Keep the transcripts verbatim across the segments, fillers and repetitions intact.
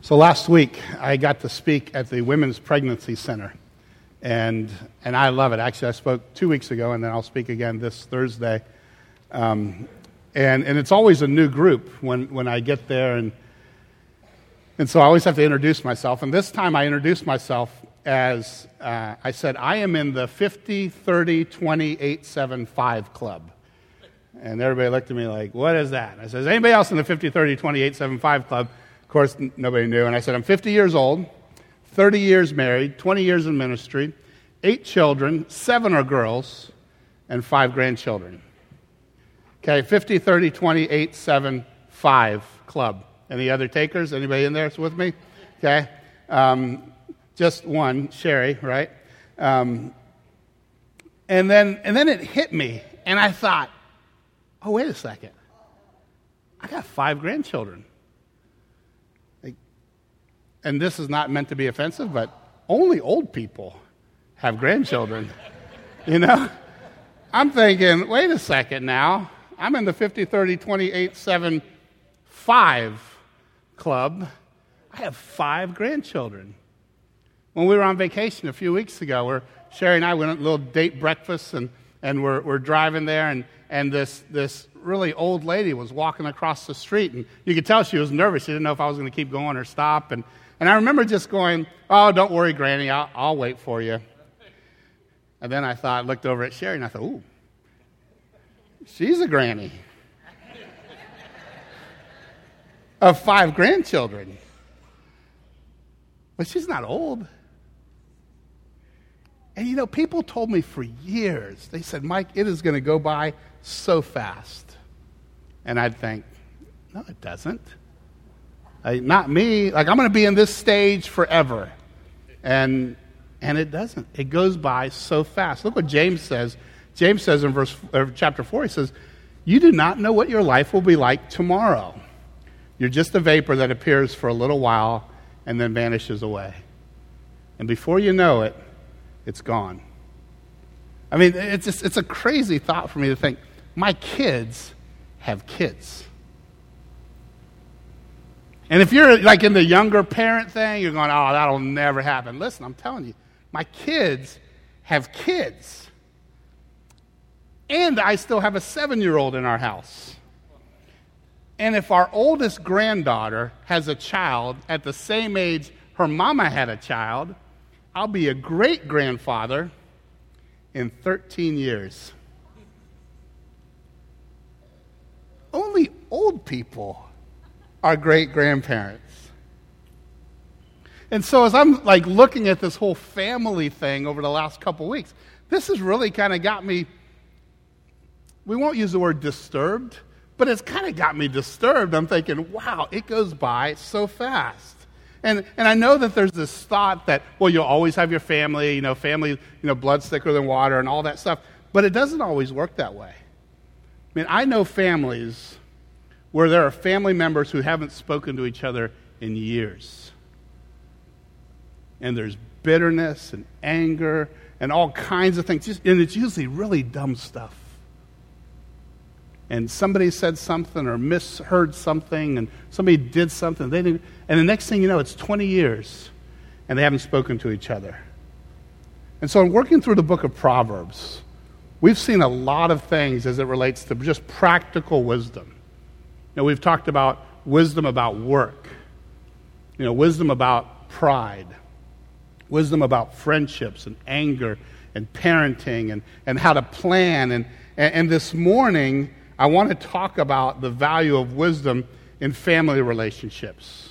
So last week, I got to speak at the Women's Pregnancy Center, and and I love it. Actually, I spoke two weeks ago, and then I'll speak again this Thursday. Um, and and it's always a new group when, when I get there, and and so I always have to introduce myself. And this time, I introduced myself as, uh, I said, I am in the fifty, thirty, twenty, eight, seven, five club. And everybody looked at me like, what is that? And I said, is anybody else in the fifty, thirty, twenty, eight, seven, five club? Of course, nobody knew. And I said, I'm fifty years old, thirty years married, twenty years in ministry, eight children, seven are girls, and five grandchildren. Okay, fifty, thirty, twenty, eight, seven, five club. Any other takers? Anybody in there with me? Okay. Um, just one, Sherry, right? Um, and then and then it hit me, and I thought, oh, wait a second. I got five grandchildren. Like, and this is not meant to be offensive, but only old people have grandchildren. You know? I'm thinking, wait a second now. I'm in the fifty, thirty, twenty, eight, seven, five club. I have five grandchildren. When we were on vacation a few weeks ago, where Sherry and I went on a little date breakfast, and, and we're, we're driving there, and, and this, this really old lady was walking across the street, and you could tell she was nervous. She didn't know if I was going to keep going or stop. And, and I remember just going, oh, don't worry, Granny, I'll, I'll wait for you. And then I thought, looked over at Sherry, and I thought, ooh, she's a granny of five grandchildren. But she's not old. And, you know, people told me for years, they said, Mike, it is going to go by so fast. And I'd think, no, it doesn't. Like, not me. Like, I'm going to be in this stage forever. And and it doesn't. It goes by so fast. Look what James says. James says in verse or chapter four, he says, you do not know what your life will be like tomorrow. You're just a vapor that appears for a little while and then vanishes away. And before you know it, it's gone. I mean, it's just, it's a crazy thought for me to think, my kids have kids. And if you're like in the younger parent thing, you're going, oh, that'll never happen. Listen, I'm telling you, my kids have kids. And I still have a seven-year-old in our house. And if our oldest granddaughter has a child at the same age her mama had a child, I'll be a great-grandfather in thirteen years. Only old people are great-grandparents. And so as I'm like looking at this whole family thing over the last couple weeks, this has really kind of got me, we won't use the word disturbed, but it's kind of got me disturbed. I'm thinking, wow, it goes by so fast. And and I know that there's this thought that, well, you'll always have your family, you know, family, you know, blood's thicker than water and all that stuff. But it doesn't always work that way. I mean, I know families where there are family members who haven't spoken to each other in years. And there's bitterness and anger and all kinds of things. And it's usually really dumb stuff. And somebody said something or misheard something, and somebody did something. They didn't, and the next thing you know, it's twenty years, and they haven't spoken to each other. And so in working through the book of Proverbs, we've seen a lot of things as it relates to just practical wisdom. You know, we've talked about wisdom about work, you know, wisdom about pride, wisdom about friendships and anger and parenting and, and how to plan. And, and, and this morning, I want to talk about the value of wisdom in family relationships.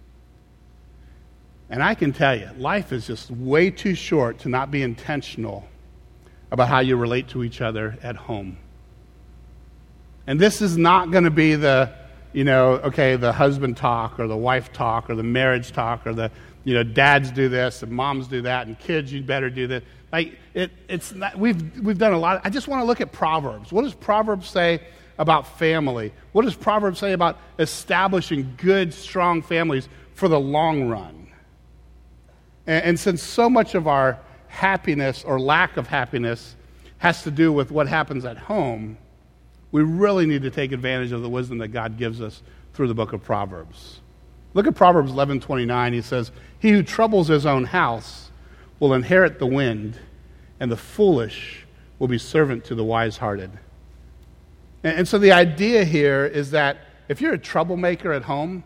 And I can tell you, life is just way too short to not be intentional about how you relate to each other at home. And this is not going to be the, you know, okay, the husband talk or the wife talk or the marriage talk or the, you know, dads do this and moms do that and kids, you better do this. Like it, it's not, we've we've done a lot. I just want to look at Proverbs. What does Proverbs say about family? What does Proverbs say about establishing good, strong families for the long run? And, and since so much of our happiness or lack of happiness has to do with what happens at home, we really need to take advantage of the wisdom that God gives us through the book of Proverbs. Look at Proverbs eleven twenty-nine. He says, "He who troubles his own house will inherit the wind, and the foolish will be servant to the wise-hearted." And, and so the idea here is that if you're a troublemaker at home,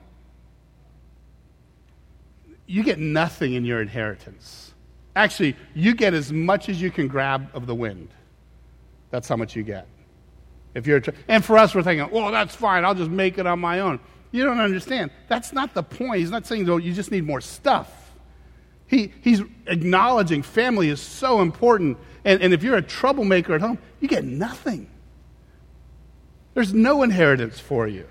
you get nothing in your inheritance. Actually, you get as much as you can grab of the wind. That's how much you get. If you're, a tr- and for us, we're thinking, "Well, that's fine. I'll just make it on my own." You don't understand. That's not the point. He's not saying, "Oh, you just need more stuff." He he's acknowledging family is so important, and, and if you're a troublemaker at home, you get nothing. There's no inheritance for you.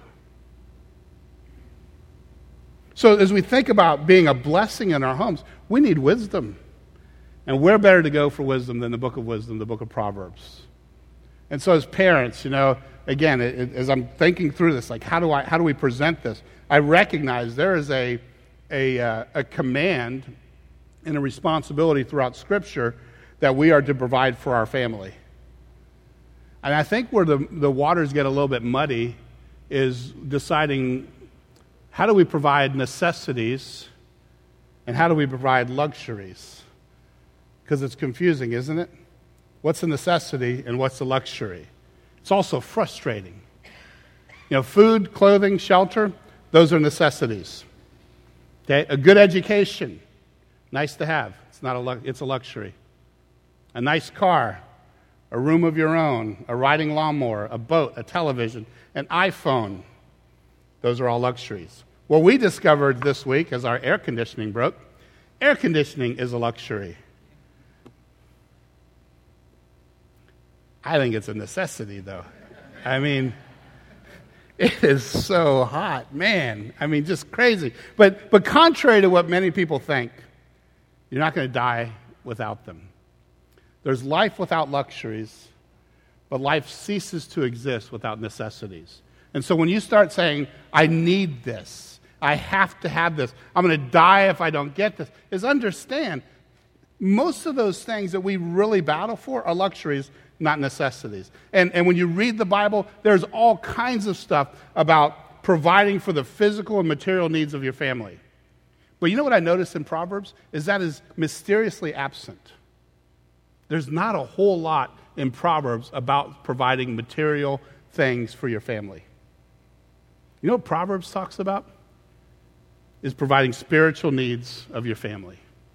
So as we think about being a blessing in our homes, we need wisdom. And where better to go for wisdom than the book of wisdom, the book of Proverbs? And so as parents, you know, again, it, it, as I'm thinking through this, like how do I how do we present this? I recognize there is a a, uh, a command and a responsibility throughout Scripture that we are to provide for our family. And I think where the, the waters get a little bit muddy is deciding how do we provide necessities and how do we provide luxuries? Because it's confusing, isn't it? What's a necessity and what's a luxury? It's also frustrating. You know, food, clothing, shelter, those are necessities. Okay? A good education, nice to have. It's not a lu- it's a luxury. A nice car, a room of your own, a riding lawnmower, a boat, a television, an iPhone. Those are all luxuries. Well, we discovered this week as our air conditioning broke, air conditioning is a luxury. I think it's a necessity, though. I mean, it is so hot, man. I mean, just crazy. But but contrary to what many people think, you're not going to die without them. There's life without luxuries, but life ceases to exist without necessities. And so when you start saying, "I need this, I have to have this, I'm going to die if I don't get this," is understand, most of those things that we really battle for are luxuries, not necessities. And, and when you read the Bible, there's all kinds of stuff about providing for the physical and material needs of your family. But you know what I noticed in Proverbs? Is that is mysteriously absent. There's not a whole lot in Proverbs about providing material things for your family. You know what Proverbs talks about? Is providing spiritual needs of your family.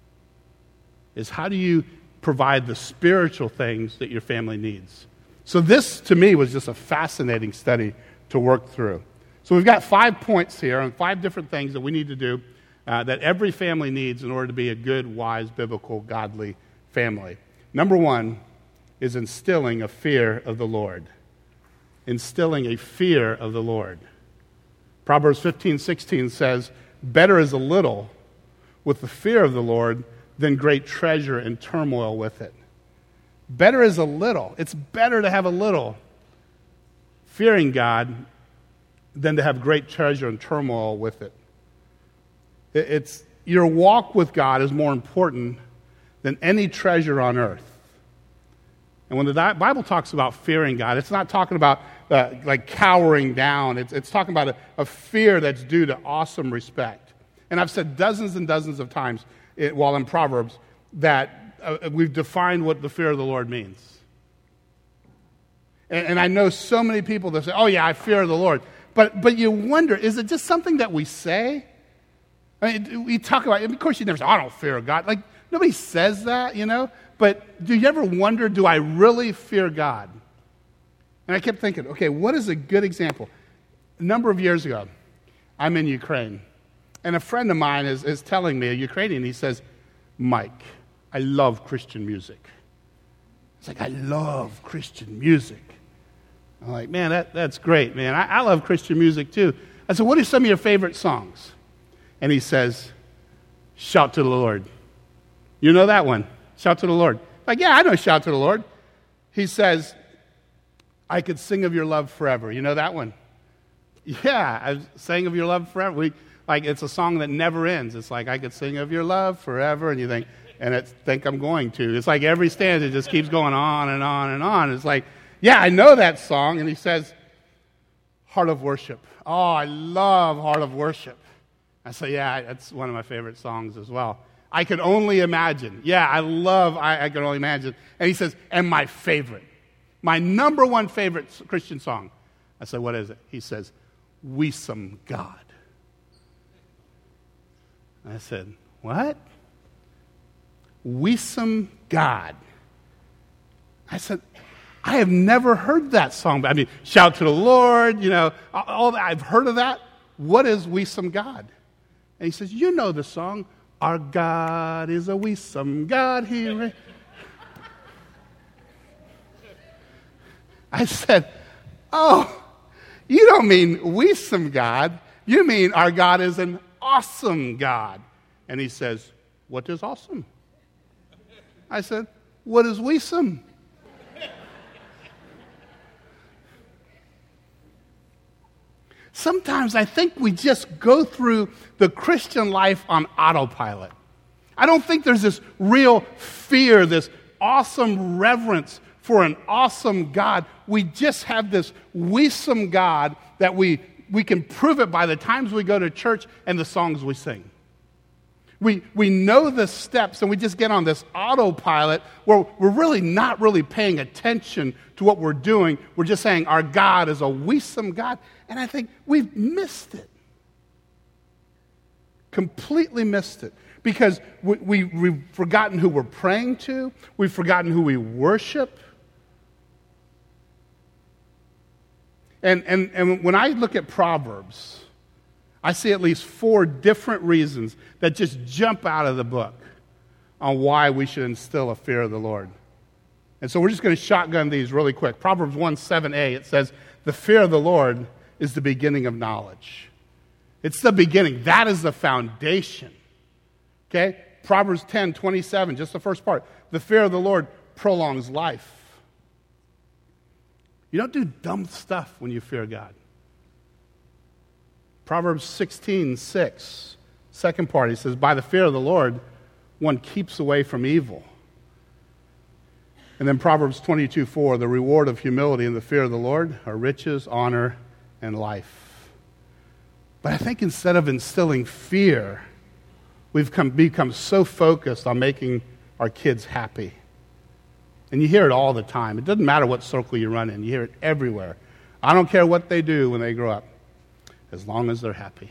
Is how do you provide the spiritual things that your family needs? So this, to me, was just a fascinating study to work through. So we've got five points here on five different things that we need to do uh, that every family needs in order to be a good, wise, biblical, godly family. Number one is instilling a fear of the Lord. Instilling a fear of the Lord. Proverbs fifteen sixteen says, "Better is a little with the fear of the Lord than great treasure and turmoil with it." Better is a little. It's better to have a little fearing God than to have great treasure and turmoil with it. It's your walk with God is more important than any treasure on earth. And when the Bible talks about fearing God, it's not talking about uh, like cowering down. It's, it's talking about a, a fear that's due to awesome respect. And I've said dozens and dozens of times It, while in Proverbs, that uh, we've defined what the fear of the Lord means. And, and I know so many people that say, "Oh yeah, I fear the Lord." But but you wonder, is it just something that we say? I mean, we talk about it. Of course, you never say, "I don't fear God." Like, nobody says that, you know? But do you ever wonder, do I really fear God? And I kept thinking, okay, what is a good example? A number of years ago, I'm in Ukraine. And a friend of mine is, is telling me, a Ukrainian, he says, "Mike, I love Christian music." It's like, I love Christian music. I'm like, man, that, that's great, man. I, I love Christian music too. I said, what are some of your favorite songs? And he says, "Shout to the Lord." You know that one? Shout to the Lord. Like, yeah, I know Shout to the Lord. He says, "I could sing of your love forever." You know that one? Yeah, I sang of your love forever. We... Like, it's a song that never ends. It's like, I could sing of your love forever, and you think, and it's think I'm going to. It's like every stanza just keeps going on and on and on. It's like, yeah, I know that song. And he says, "Heart of Worship." Oh, I love Heart of Worship. I say, yeah, that's one of my favorite songs as well. I Can Only Imagine. Yeah, I love I, I Can Only Imagine. And he says, and my favorite, my number one favorite Christian song. I said, what is it? He says, We Some God. I said, what? We Some God. I said, I have never heard that song. I mean, Shout to the Lord, you know, all that. I've heard of that. What is We Some God? And he says, you know the song, Our God is a we some God here. I said, oh, you don't mean we some God. You mean our God is an awesome God. And he says, what is awesome? I said, what is we some? Sometimes I think we just go through the Christian life on autopilot. I don't think there's this real fear, this awesome reverence for an awesome God. We just have this we-some God that we, we can prove it by the times we go to church and the songs we sing. We, we know the steps and we just get on this autopilot where we're really not really paying attention to what we're doing. We're just saying our God is a we-some God. And I think we've missed it. Completely missed it. Because we, we, we've forgotten who we're praying to. We've forgotten who we worship. And, and, and when I look at Proverbs, I see at least four different reasons that just jump out of the book on why we should instill a fear of the Lord. And so we're just going to shotgun these really quick. Proverbs one seven a, it says, the fear of the Lord is the beginning of knowledge. It's the beginning. That is the foundation. Okay? Proverbs ten twenty-seven, just the first part. The fear of the Lord prolongs life. You don't do dumb stuff when you fear God. Proverbs sixteen six, second part, he says, by the fear of the Lord, one keeps away from evil. And then Proverbs twenty-two four, the reward of humility and the fear of the Lord are riches, honor, and life. But I think instead of instilling fear, we've come, become so focused on making our kids happy. And you hear it all the time. It doesn't matter what circle you run in. You hear it everywhere. I don't care what they do when they grow up, as long as they're happy.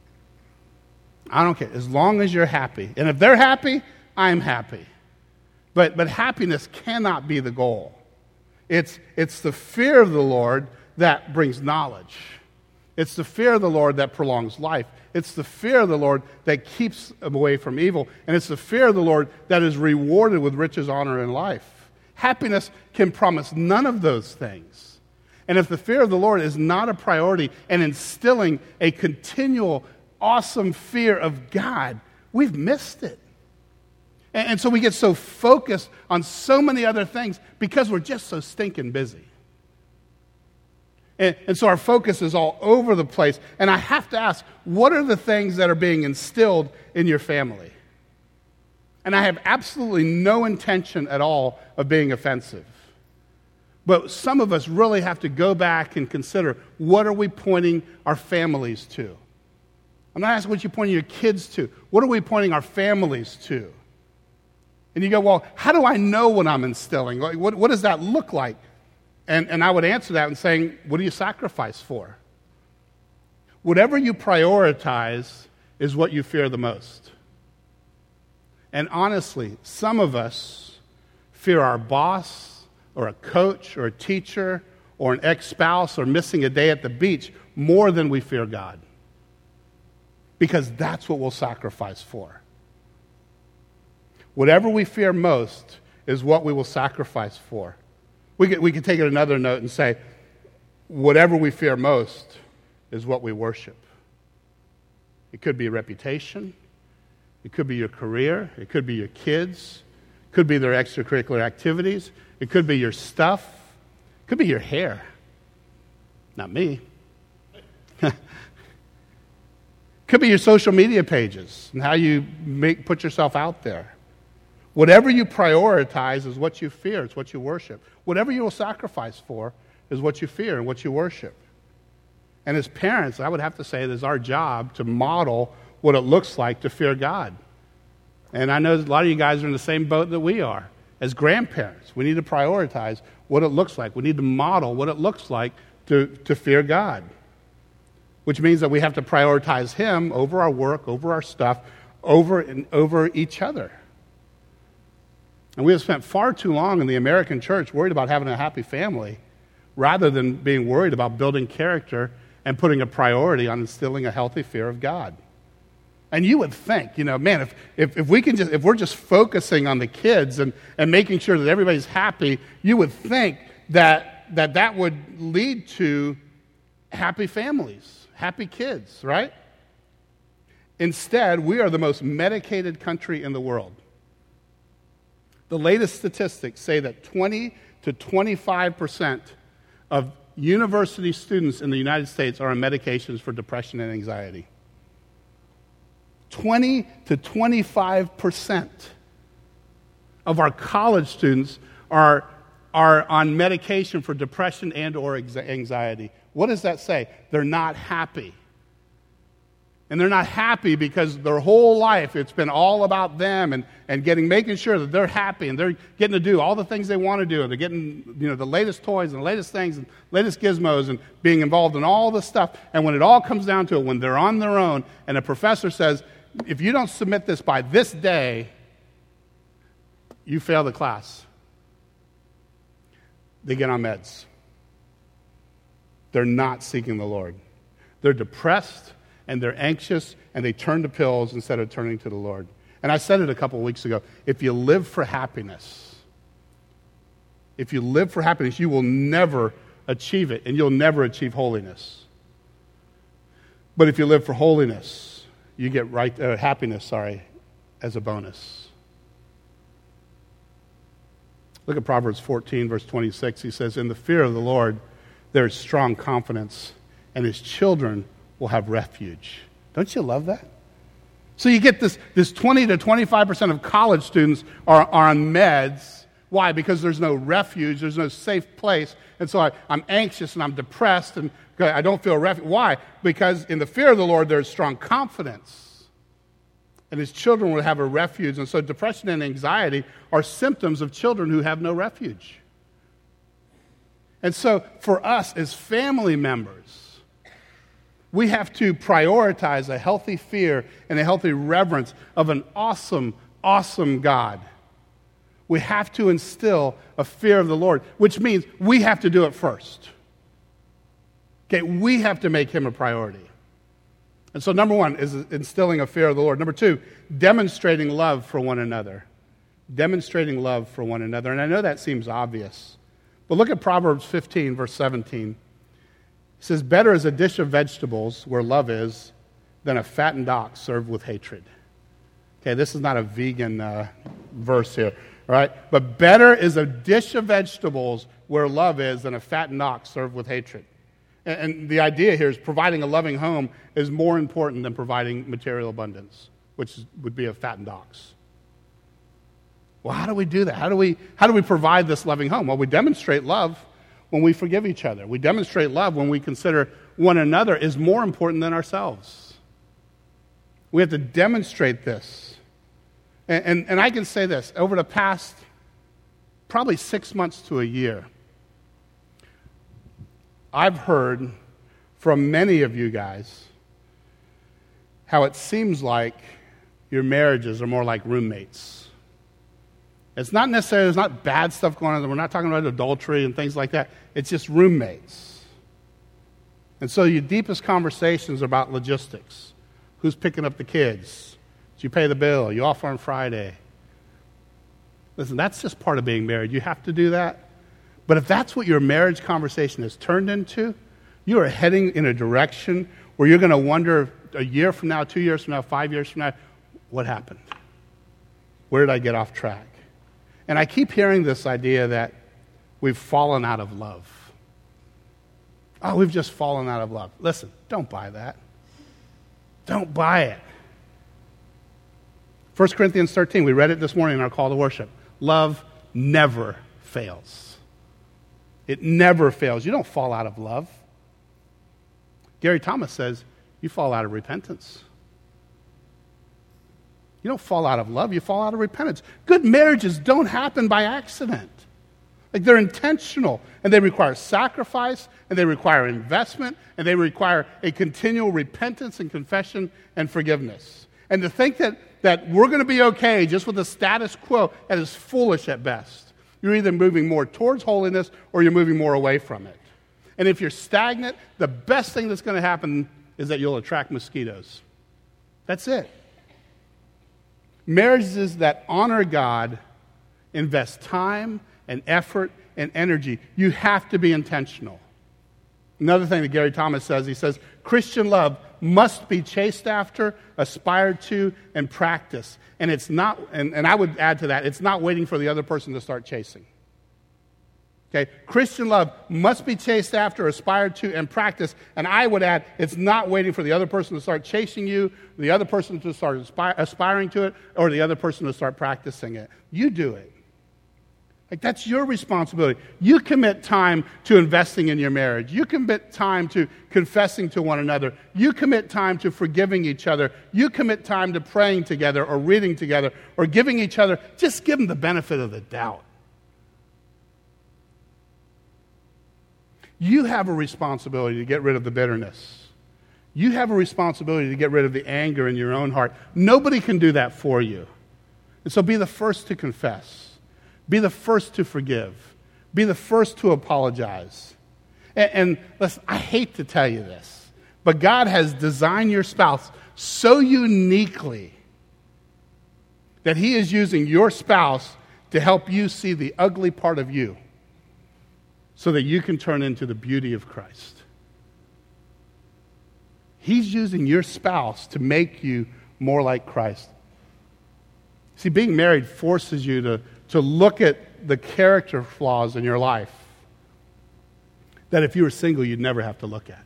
I don't care. As long as you're happy. And if they're happy, I'm happy. But, but happiness cannot be the goal. It's, it's the fear of the Lord that brings knowledge. It's the fear of the Lord that prolongs life. It's the fear of the Lord that keeps them away from evil. And it's the fear of the Lord that is rewarded with riches, honor, and life. Happiness can promise none of those things. And if the fear of the Lord is not a priority and instilling a continual, awesome fear of God, we've missed it. And, and so we get so focused on so many other things because we're just so stinking busy. And, and so our focus is all over the place. And I have to ask, what are the things that are being instilled in your family? And I have absolutely no intention at all of being offensive. But some of us really have to go back and consider, what are we pointing our families to? I'm not asking what you're pointing your kids to. What are we pointing our families to? And you go, well, how do I know what I'm instilling? Like, what, what does that look like? And, and I would answer that in saying, what do you sacrifice for? Whatever you prioritize is what you fear the most. And honestly, some of us fear our boss or a coach or a teacher or an ex-spouse or missing a day at the beach more than we fear God. Because that's what we'll sacrifice for. Whatever we fear most is what we will sacrifice for. We could, we could take it another note and say, whatever we fear most is what we worship. It could be reputation. It could be your career. It could be your kids. It could be their extracurricular activities. It could be your stuff. It could be your hair. Not me. It could be your social media pages and how you make, put yourself out there. Whatever you prioritize is what you fear. It's what you worship. Whatever you will sacrifice for is what you fear and what you worship. And as parents, I would have to say it is our job to model what it looks like to fear God. And I know a lot of you guys are in the same boat that we are. As grandparents, we need to prioritize what it looks like. We need to model what it looks like to, to fear God, which means that we have to prioritize Him over our work, over our stuff, over and over each other. And we have spent far too long in the American church worried about having a happy family rather than being worried about building character and putting a priority on instilling a healthy fear of God. And you would think, you know, man, if, if, if we can just, if we're just focusing on the kids and, and making sure that everybody's happy, you would think that that, that would lead to happy families, happy kids, right? Instead, we are the most medicated country in the world. The latest statistics say that twenty to twenty-five percent of university students in the United States are on medications for depression and anxiety. twenty to twenty-five percent of our college students are, are on medication for depression and or anxiety. What does that say? They're not happy. And they're not happy because their whole life it's been all about them and, and getting making sure that they're happy and they're getting to do all the things they want to do. And they're getting, you know, the latest toys and the latest things and latest gizmos and being involved in all this stuff. And when it all comes down to it, when they're on their own and a professor says, if you don't submit this by this day, you fail the class. They get on meds. They're not seeking the Lord. They're depressed and they're anxious and they turn to pills instead of turning to the Lord. And I said it a couple of weeks ago. If you live for happiness, if you live for happiness, you will never achieve it and you'll never achieve holiness. But if you live for holiness, you get right uh, happiness, sorry, as a bonus. Look at Proverbs fourteen, verse twenty-six. He says, in the fear of the Lord, there is strong confidence, and his children will have refuge. Don't you love that? So you get this, this twenty to twenty-five percent of college students are, are on meds. Why? Because there's no refuge, there's no safe place. And so I, I'm anxious and I'm depressed and I don't feel refuge. Why? Because in the fear of the Lord, there's strong confidence. And his children will have a refuge. And so depression and anxiety are symptoms of children who have no refuge. And so for us as family members, we have to prioritize a healthy fear and a healthy reverence of an awesome, awesome God. We have to instill a fear of the Lord, which means we have to do it first. Okay, we have to make him a priority. And so number one is instilling a fear of the Lord. Number two, demonstrating love for one another. Demonstrating love for one another. And I know that seems obvious. But look at Proverbs fifteen, verse seventeen. It says, better is a dish of vegetables where love is than a fattened ox served with hatred. Okay, this is not a vegan uh, verse here, all right? But better is a dish of vegetables where love is than a fattened ox served with hatred. And, and the idea here is providing a loving home is more important than providing material abundance, which is, would be a fattened ox. Well, how do we do that? How do we, how do we provide this loving home? Well, we demonstrate love when we forgive each other. We demonstrate love when we consider one another is more important than ourselves. We have to demonstrate this. And, and, and I can say this, over the past probably six months to a year, I've heard from many of you guys how it seems like your marriages are more like roommates. It's not necessarily, there's not bad stuff going on. We're not talking about adultery and things like that. It's just roommates. And so your deepest conversations are about logistics. Who's picking up the kids? Did you pay the bill? You off on Friday? Listen, that's just part of being married. You have to do that. But if that's what your marriage conversation has turned into, you are heading in a direction where you're going to wonder a year from now, two years from now, five years from now, what happened? Where did I get off track? And I keep hearing this idea that we've fallen out of love. Oh, we've just fallen out of love. Listen, don't buy that. Don't buy it. First Corinthians thirteen, we read it this morning in our call to worship. Love never fails. It never fails. You don't fall out of love. Gary Thomas says you fall out of repentance. You don't fall out of love, you fall out of repentance. Good marriages don't happen by accident. Like, they're intentional, and they require sacrifice, and they require investment, and they require a continual repentance and confession and forgiveness. And to think that, that we're going to be okay just with the status quo, that is foolish at best. You're either moving more towards holiness or you're moving more away from it. And if you're stagnant, the best thing that's going to happen is that you'll attract mosquitoes. That's it. Marriages that honor God invest time and effort and energy. You have to be intentional. Another thing that Gary Thomas says, he says, Christian love must be chased after, aspired to, and practiced. And it's not, and, and I would add to that, it's not waiting for the other person to start chasing. Okay? Christian love must be chased after, aspired to, and practiced. And I would add, it's not waiting for the other person to start chasing you, the other person to start aspire, aspiring to it, or the other person to start practicing it. You do it. Like, that's your responsibility. You commit time to investing in your marriage. You commit time to confessing to one another. You commit time to forgiving each other. You commit time to praying together or reading together or giving each other. Just give them the benefit of the doubt. You have a responsibility to get rid of the bitterness. You have a responsibility to get rid of the anger in your own heart. Nobody can do that for you. And so be the first to confess. Be the first to forgive. Be the first to apologize. And, and listen, I hate to tell you this, but God has designed your spouse so uniquely that He is using your spouse to help you see the ugly part of you so that you can turn into the beauty of Christ. He's using your spouse to make you more like Christ. See, being married forces you to to look at the character flaws in your life that if you were single, you'd never have to look at.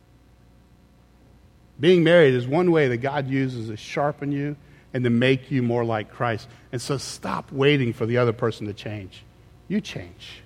Being married is one way that God uses to sharpen you and to make you more like Christ. And so stop waiting for the other person to change. You change.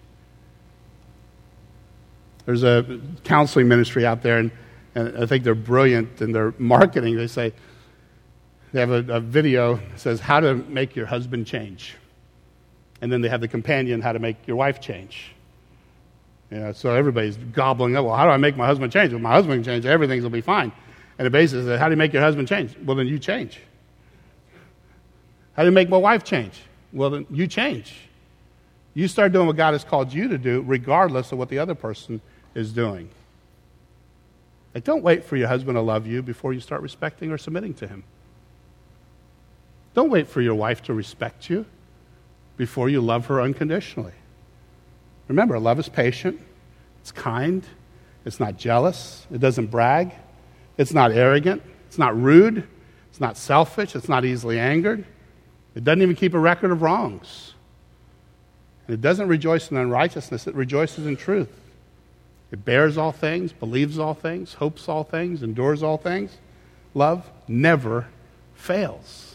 There's a counseling ministry out there, and, and I think they're brilliant in their marketing. They say, they have a, a video that says, how to make your husband change. And then they have the companion, how to make your wife change. You know, so everybody's gobbling up, well, how do I make my husband change? Well, my husband can change, everything will be fine. And the basis is, how do you make your husband change? Well, then you change. How do you make my wife change? Well, then you change. You start doing what God has called you to do, regardless of what the other person is doing. Like, don't wait for your husband to love you before you start respecting or submitting to him. Don't wait for your wife to respect you before you love her unconditionally. Remember, love is patient, it's kind, it's not jealous, it doesn't brag, it's not arrogant, it's not rude, it's not selfish, it's not easily angered, it doesn't even keep a record of wrongs. And it doesn't rejoice in unrighteousness, it rejoices in truth. It bears all things, believes all things, hopes all things, endures all things. Love never fails.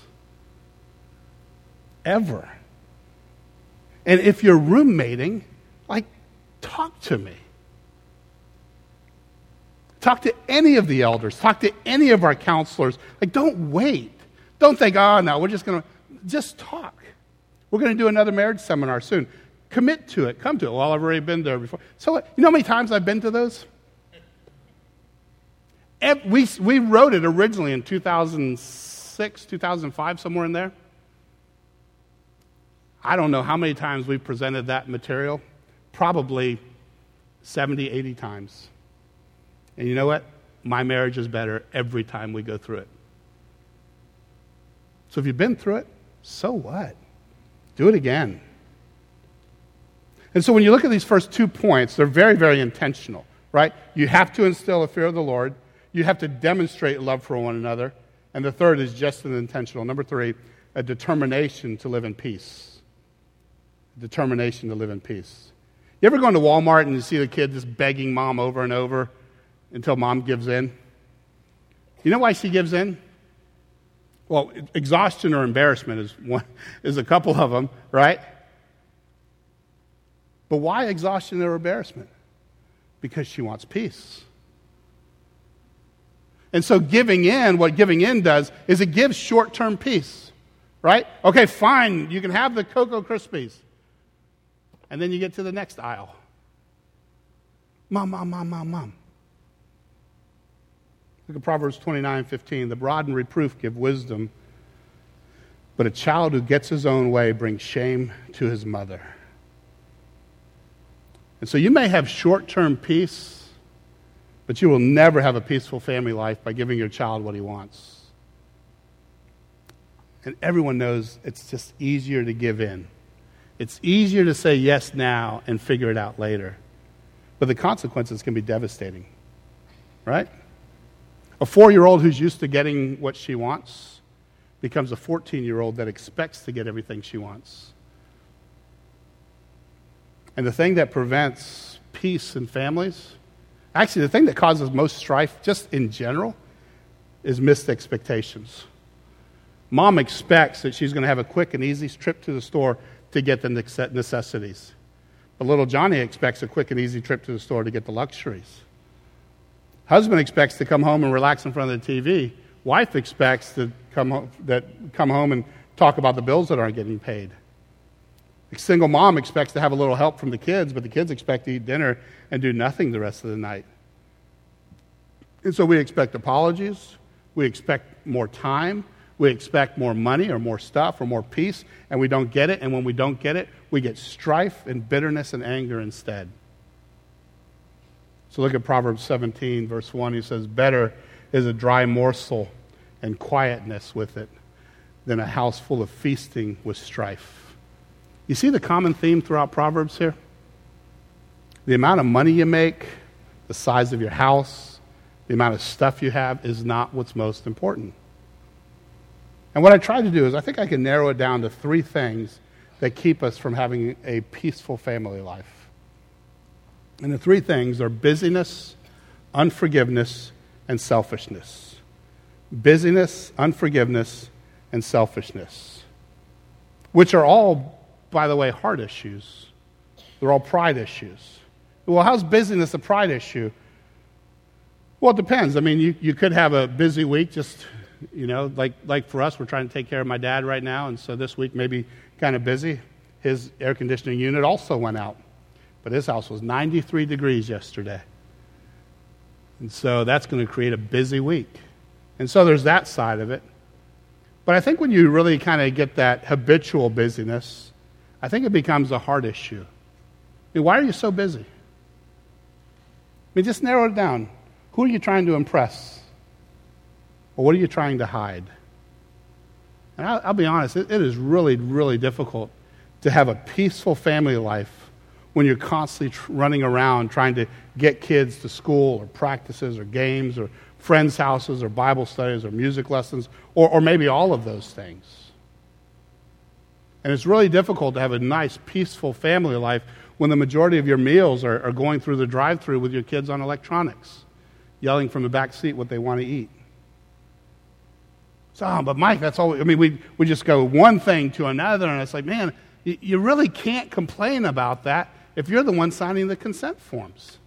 Ever. And if you're roommating, like, talk to me. Talk to any of the elders. Talk to any of our counselors. Like, don't wait. Don't think, oh, no, we're just going to, just talk. We're going to do another marriage seminar soon. Commit to it. Come to it. Well, I've already been there before. So, you know how many times I've been to those? We, we wrote it originally in two thousand six, two thousand five, somewhere in there. I don't know how many times we've presented that material. Probably seventy, eighty times. And you know what? My marriage is better every time we go through it. So if you've been through it, so what? Do it again. And so when you look at these first two points, they're very, very intentional, right? You have to instill a fear of the Lord. You have to demonstrate love for one another. And the third is just as intentional. Number three, a determination to live in peace. Determination to live in peace. You ever go into Walmart and you see the kid just begging mom over and over until mom gives in? You know why she gives in? Well, exhaustion or embarrassment is one, is a couple of them, right? But why exhaustion or embarrassment? Because she wants peace. And so giving in, what giving in does is it gives short-term peace. right? Okay, fine, you can have the Cocoa Krispies. And then you get to the next aisle. Mom, mom, mom, mom, mom. Look at Proverbs twenty-nine fifteen. The rod and reproof give wisdom, but a child who gets his own way brings shame to his mother. And so you may have short-term peace, but you will never have a peaceful family life by giving your child what he wants. And everyone knows it's just easier to give in. It's easier to say yes now and figure it out later. But the consequences can be devastating, right? A four-year-old who's used to getting what she wants becomes a fourteen-year-old that expects to get everything she wants. And the thing that prevents peace in families, actually the thing that causes most strife just in general, is missed expectations. Mom expects that she's going to have a quick and easy trip to the store to get the necessities. But little Johnny expects a quick and easy trip to the store to get the luxuries. Husband expects to come home and relax in front of the T V. Wife expects to come home, that come home and talk about the bills that aren't getting paid. A single mom expects to have a little help from the kids, but the kids expect to eat dinner and do nothing the rest of the night. And so we expect apologies. We expect more time. We expect more money or more stuff or more peace, and we don't get it. And when we don't get it, we get strife and bitterness and anger instead. So look at Proverbs seventeen, verse one. He says, better is a dry morsel and quietness with it than a house full of feasting with strife. You see the common theme throughout Proverbs here? The amount of money you make, the size of your house, the amount of stuff you have is not what's most important. And what I try to do is I think I can narrow it down to three things that keep us from having a peaceful family life. And the three things are busyness, unforgiveness, and selfishness. Busyness, unforgiveness, and selfishness. Which are all, by the way, heart issues. They're all pride issues. Well, how's busyness a pride issue? Well, it depends. I mean, you, you could have a busy week just... You know, like like for us, we're trying to take care of my dad right now, and so this week maybe kind of busy. His air conditioning unit also went out, but his house was ninety-three degrees yesterday. And so that's going to create a busy week. And so there's that side of it. But I think when you really kind of get that habitual busyness, I think it becomes a heart issue. I mean, why are you so busy? I mean, just narrow it down. Who are you trying to impress? Or what are you trying to hide? And I'll, I'll be honest, it, it is really, really difficult to have a peaceful family life when you're constantly tr- running around trying to get kids to school or practices or games or friends' houses or Bible studies or music lessons or, or maybe all of those things. And it's really difficult to have a nice, peaceful family life when the majority of your meals are, are going through the drive-thru with your kids on electronics, yelling from the back seat what they want to eat. So, oh, but Mike, that's all. I mean, we we just go one thing to another, and it's like, man, you, you really can't complain about that if you're the one signing the consent forms.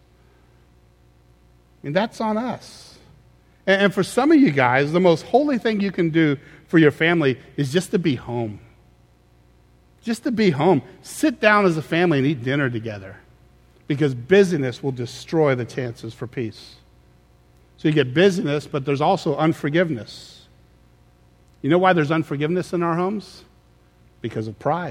I mean, that's on us. And, and for some of you guys, the most holy thing you can do for your family is just to be home. Just to be home. Sit down as a family and eat dinner together, because busyness will destroy the chances for peace. So you get busyness, but there's also unforgiveness. You know why there's unforgiveness in our homes? Because of pride.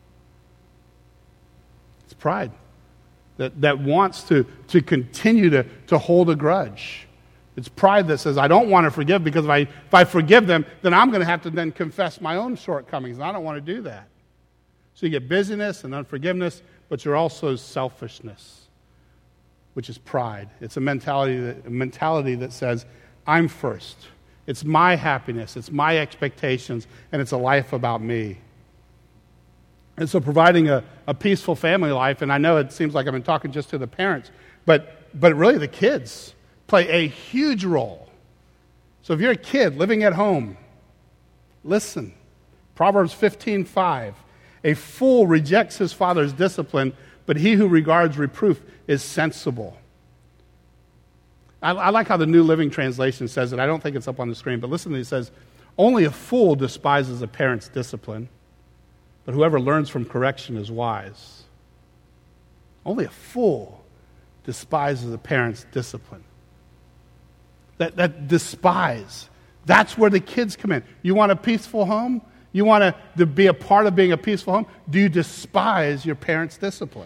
It's pride that, that wants to, to continue to, to hold a grudge. It's pride that says, I don't want to forgive because if I, if I forgive them, then I'm going to have to then confess my own shortcomings, and I don't want to do that. So you get busyness and unforgiveness, but you're also selfishness, which is pride. It's a mentality that, a mentality that says, I'm first. It's my happiness, it's my expectations, and it's a life about me. And so providing a, a peaceful family life, and I know it seems like I've been talking just to the parents, but, but really the kids play a huge role. So if you're a kid living at home, listen. Proverbs fifteen five, a fool rejects his father's discipline, but he who regards reproof is sensible. I, I like how the New Living Translation says it. I don't think it's up on the screen, but listen, it says, Only a fool despises a parent's discipline, but whoever learns from correction is wise. Only a fool despises a parent's discipline. That, that despise, that's where the kids come in. You want a peaceful home? You want to, to be a part of being a peaceful home? Do you despise your parents' discipline?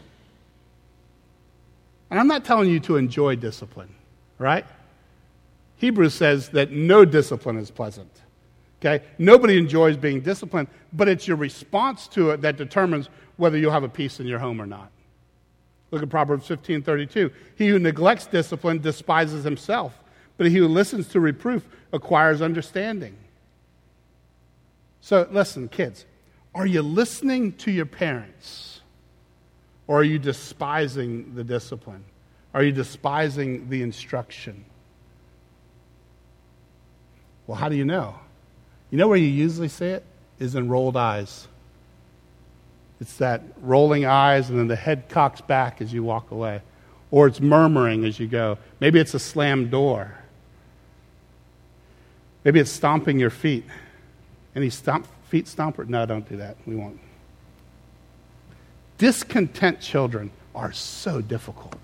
And I'm not telling you to enjoy discipline, right? Hebrews says that no discipline is pleasant. Okay? Nobody enjoys being disciplined, but it's your response to it that determines whether you'll have a peace in your home or not. Look at Proverbs fifteen thirty-two. He who neglects discipline despises himself, but he who listens to reproof acquires understanding. So listen, kids, are you listening to your parents, or are you despising the discipline? Are you despising the instruction? Well, how do you know? You know where you usually see it? Is in rolled eyes. It's that rolling eyes and then the head cocks back as you walk away. Or it's murmuring as you go. Maybe it's a slammed door. Maybe it's stomping your feet. Any stomp, feet stomper? No, don't do that. We won't. Discontent children are so difficult.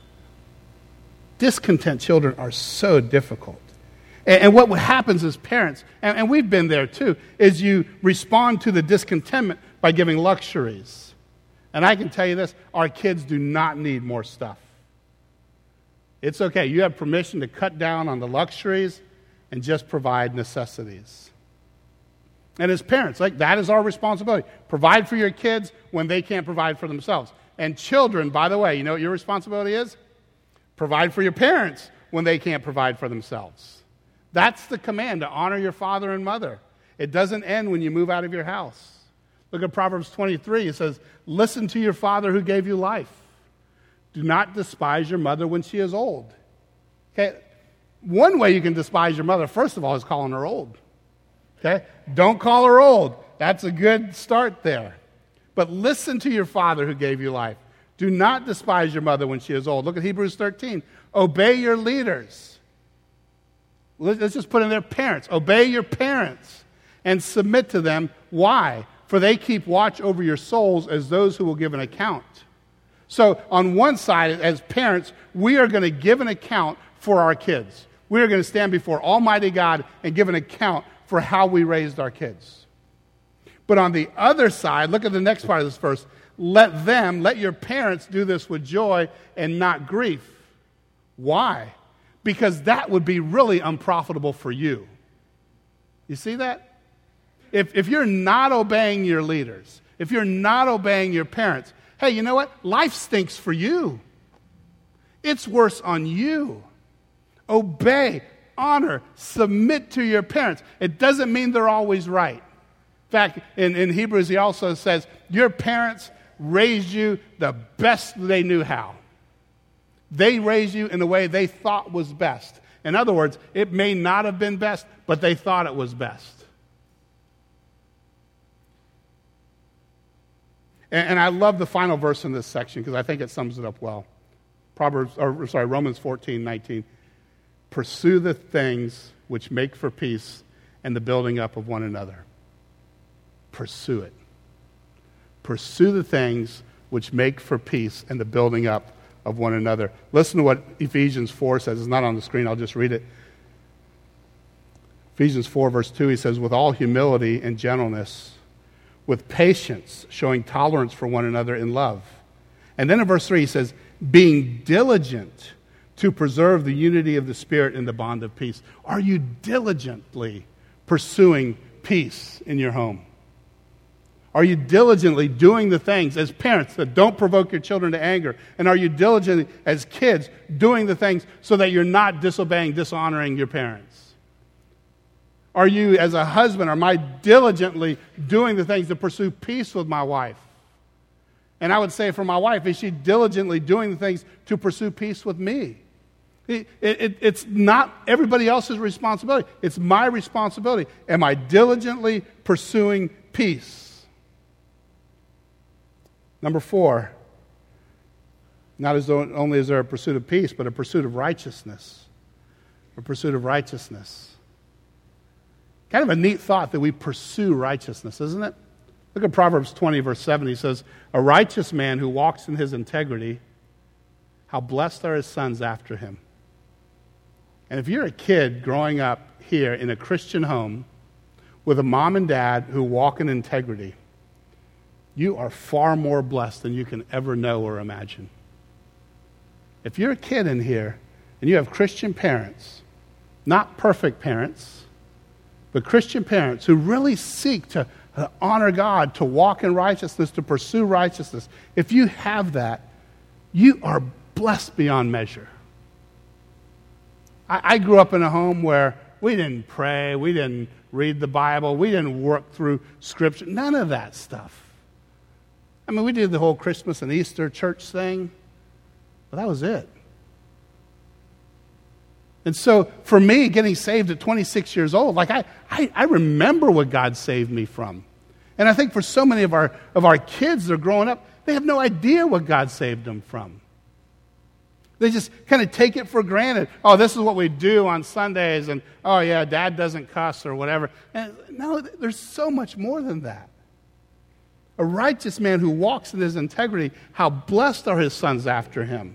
Discontent children are so difficult. And, and what happens as parents, and, and we've been there too, is you respond to the discontentment by giving luxuries. And I can tell you this, our kids do not need more stuff. It's okay. You have permission to cut down on the luxuries and just provide necessities. And as parents, like that is our responsibility. Provide for your kids when they can't provide for themselves. And children, by the way, you know what your responsibility is? Provide for your parents when they can't provide for themselves. That's the command, to honor your father and mother. It doesn't end when you move out of your house. Look at Proverbs twenty-three. It says, listen to your father who gave you life. Do not despise your mother when she is old. Okay? One way you can despise your mother, first of all, is calling her old. Okay? Don't call her old. That's a good start there. But listen to your father who gave you life. Do not despise your mother when she is old. Look at Hebrews thirteen. Obey your leaders. Let's just put in there parents. Obey your parents and submit to them. Why? For they keep watch over your souls as those who will give an account. So on one side, as parents, we are going to give an account for our kids. We are going to stand before Almighty God and give an account for how we raised our kids. But on the other side, look at the next part of this verse. Let them, let your parents do this with joy and not grief. Why? Because that would be really unprofitable for you. You see that? If, if you're not obeying your leaders, if you're not obeying your parents, hey, you know what? Life stinks for you. It's worse on you. Obey, honor, submit to your parents. It doesn't mean they're always right. In fact, in, in Hebrews, he also says, your parents raised you the best they knew how. They raised you in the way they thought was best. In other words, it may not have been best, but they thought it was best. And, and I love the final verse in this section because I think it sums it up well. Proverbs, or sorry, Romans fourteen nineteen. Pursue the things which make for peace and the building up of one another. Pursue it. Pursue the things which make for peace and the building up of one another. Listen to what Ephesians four says. It's not on the screen. I'll just read it. Ephesians four, verse two, he says, with all humility and gentleness, with patience, showing tolerance for one another in love. And then in verse three, he says, being diligent to preserve the unity of the Spirit in the bond of peace. Are you diligently pursuing peace in your home? Are you diligently doing the things as parents that don't provoke your children to anger? And are you diligently as kids doing the things so that you're not disobeying, dishonoring your parents? Are you as a husband, am I diligently doing the things to pursue peace with my wife? And I would say for my wife, is she diligently doing the things to pursue peace with me? It, it, it's not everybody else's responsibility. It's my responsibility. Am I diligently pursuing peace? Number four, not as though only is there a pursuit of peace, but a pursuit of righteousness. A pursuit of righteousness. Kind of a neat thought that we pursue righteousness, isn't it? Look at Proverbs twenty, verse seven. He says, a righteous man who walks in his integrity, how blessed are his sons after him. And if you're a kid growing up here in a Christian home with a mom and dad who walk in integrity, you are far more blessed than you can ever know or imagine. If you're a kid in here and you have Christian parents, not perfect parents, but Christian parents who really seek to uh, honor God, to walk in righteousness, to pursue righteousness, if you have that, you are blessed beyond measure. I, I grew up in a home where we didn't pray, we didn't read the Bible, we didn't work through Scripture, none of that stuff. I mean, we did the whole Christmas and Easter church thing, but that was it. And so, for me, getting saved at twenty-six years old, like I, I, I remember what God saved me from. And I think for so many of our, of our kids that are growing up, they have no idea what God saved them from. They just kind of take it for granted. Oh, this is what we do on Sundays, and oh yeah, Dad doesn't cuss or whatever. And no, there's so much more than that. A righteous man who walks in his integrity, how blessed are his sons after him.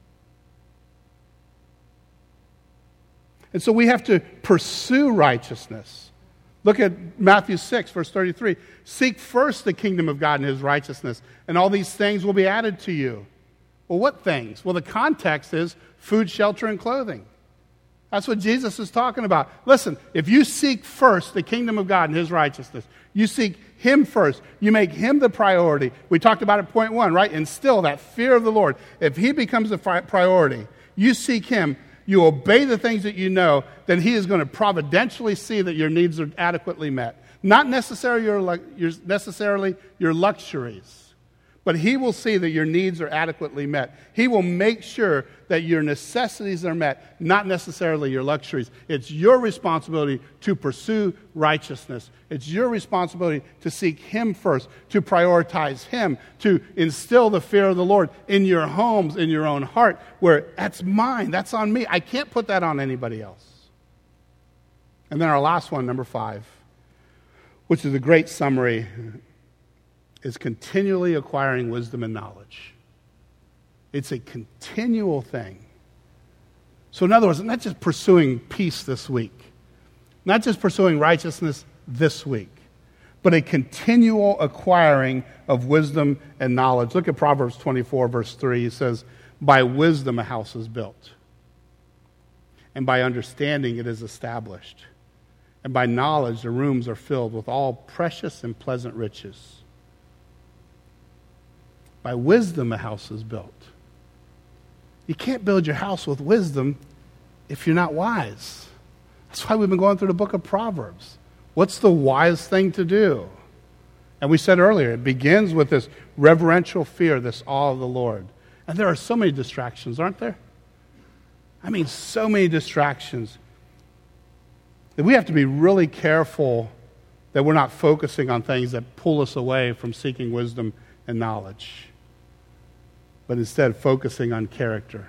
And so we have to pursue righteousness. Look at Matthew six, verse thirty-three. Seek first the kingdom of God and his righteousness, and all these things will be added to you. Well, what things? Well, the context is food, shelter, and clothing. That's what Jesus is talking about. Listen, if you seek first the kingdom of God and his righteousness, you seek him first, you make him the priority. We talked about it point one, right? Instill that fear of the Lord. If he becomes the priority, you seek him, you obey the things that you know, then he is going to providentially see that your needs are adequately met. Not necessarily your, your, necessarily your luxuries, but he will see that your needs are adequately met. He will make sure that your necessities are met, not necessarily your luxuries. It's your responsibility to pursue righteousness. It's your responsibility to seek him first, to prioritize him, to instill the fear of the Lord in your homes, in your own heart, where that's mine, that's on me. I can't put that on anybody else. And then our last one, number five, which is a great summary, is continually acquiring wisdom and knowledge. It's a continual thing. So in other words, not just pursuing peace this week, not just pursuing righteousness this week, but a continual acquiring of wisdom and knowledge. Look at Proverbs twenty-four, verse three. It says, by wisdom a house is built, and by understanding it is established, and by knowledge the rooms are filled with all precious and pleasant riches. By wisdom a house is built. You can't build your house with wisdom if you're not wise. That's why we've been going through the book of Proverbs. What's the wise thing to do? And we said earlier, it begins with this reverential fear, this awe of the Lord. And there are so many distractions, aren't there? I mean, so many distractions that we have to be really careful that we're not focusing on things that pull us away from seeking wisdom and knowledge, but instead focusing on character.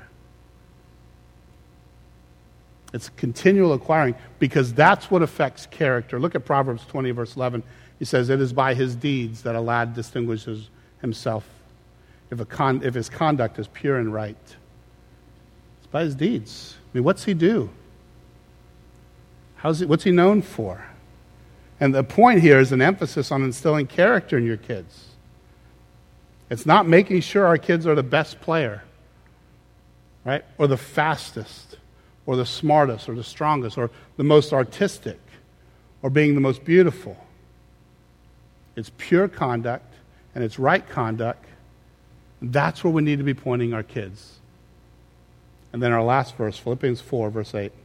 It's continual acquiring because that's what affects character. Look at Proverbs twenty, verse eleven. He says, it is by his deeds that a lad distinguishes himself, if, a con- if his conduct is pure and right. It's by his deeds. I mean, what's he do? How's he, what's he known for? And the point here is an emphasis on instilling character in your kids. It's not making sure our kids are the best player, right? Or the fastest, or the smartest, or the strongest, or the most artistic, or being the most beautiful. It's pure conduct, and it's right conduct. That's where we need to be pointing our kids. And then our last verse, Philippians four, verse eight.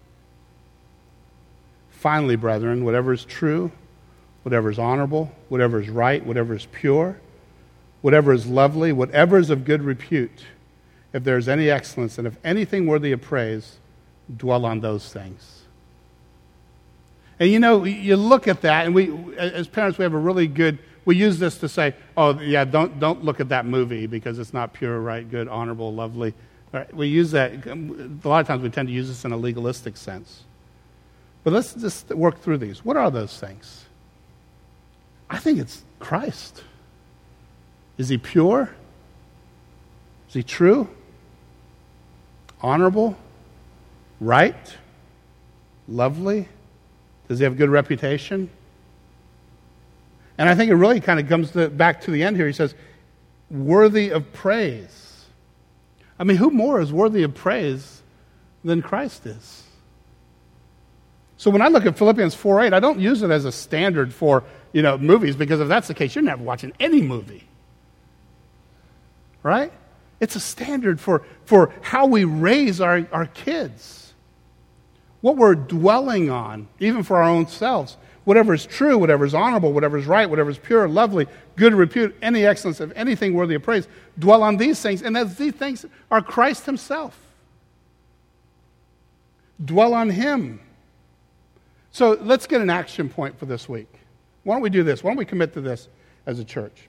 Finally, brethren, whatever is true, whatever is honorable, whatever is right, whatever is pure, whatever is lovely, whatever is of good repute, if there is any excellence, and if anything worthy of praise, dwell on those things. And you know, you look at that, and we, as parents, we have a really good, we use this to say, oh, yeah, don't don't look at that movie because it's not pure, right, good, honorable, lovely. Right? We use that, a lot of times we tend to use this in a legalistic sense. But let's just work through these. What are those things? I think it's Christ. Is he pure? Is he true? Honorable? Right? Lovely? Does he have a good reputation? And I think it really kind of comes to, back to the end here. He says, worthy of praise. I mean, who more is worthy of praise than Christ is? So when I look at Philippians four eight, I don't use it as a standard for, you know, movies, because if that's the case, you're never watching any movie. Right? It's a standard for, for how we raise our, our kids. What we're dwelling on, even for our own selves. Whatever is true, whatever is honorable, whatever is right, whatever is pure, lovely, good repute, any excellence of anything worthy of praise, dwell on these things. And as these things are Christ himself. Dwell on him. So let's get an action point for this week. Why don't we do this? Why don't we commit to this as a church?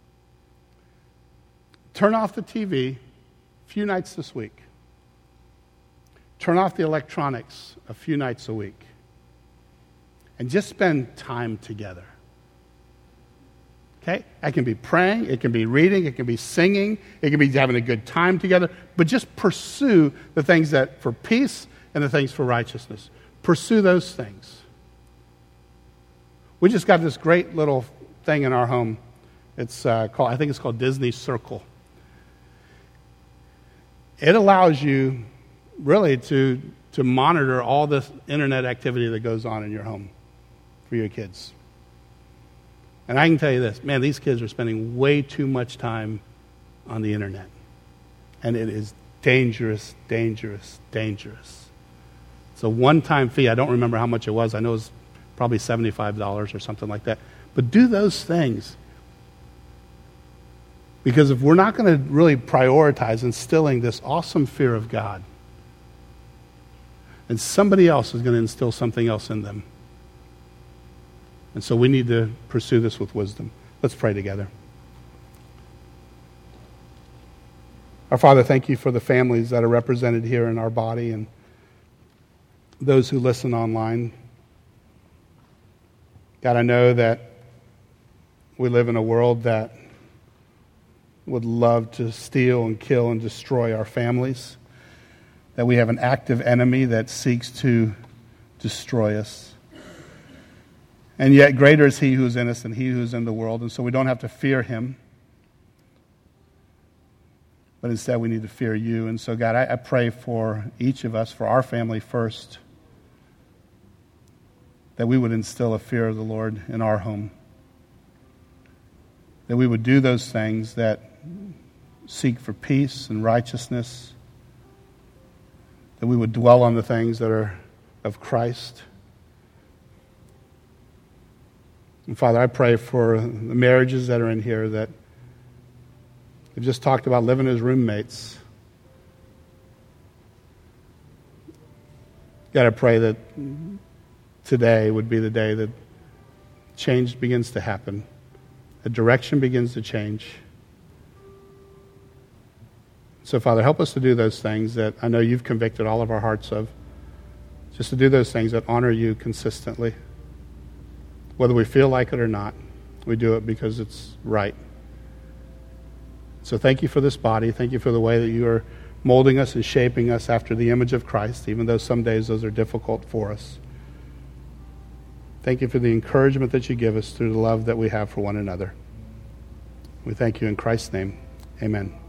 Turn off the T V a few nights this week. Turn off the electronics a few nights a week. And just spend time together. Okay? That can be praying, it can be reading, it can be singing, it can be having a good time together, but just pursue the things that for peace and the things for righteousness. Pursue those things. We just got this great little thing in our home. It's uh, called, I think it's called Disney Circle. It allows you really to, to monitor all this internet activity that goes on in your home for your kids. And I can tell you this, man, these kids are spending way too much time on the internet. And it is dangerous, dangerous, dangerous. It's a one-time fee. I don't remember how much it was. I know it was probably seventy-five dollars or something like that. But do those things. Because if we're not going to really prioritize instilling this awesome fear of God, then somebody else is going to instill something else in them. And so we need to pursue this with wisdom. Let's pray together. Our Father, thank you for the families that are represented here in our body and those who listen online. God, I know that we live in a world that would love to steal and kill and destroy our families, that we have an active enemy that seeks to destroy us. And yet greater is he who is in us than he who is in the world, and so we don't have to fear him, but instead we need to fear you. And so, God, I, I pray for each of us, for our family first, that we would instill a fear of the Lord in our home, that we would do those things that seek for peace and righteousness, that we would dwell on the things that are of Christ. And Father, I pray for the marriages that are in here that have just talked about living as roommates. God, I pray that today would be the day that change begins to happen. The direction begins to change. So, Father, help us to do those things that I know you've convicted all of our hearts of. Just to do those things that honor you consistently. Whether we feel like it or not, we do it because it's right. So thank you for this body. Thank you for the way that you are molding us and shaping us after the image of Christ, even though some days those are difficult for us. Thank you for the encouragement that you give us through the love that we have for one another. We thank you in Christ's name. Amen.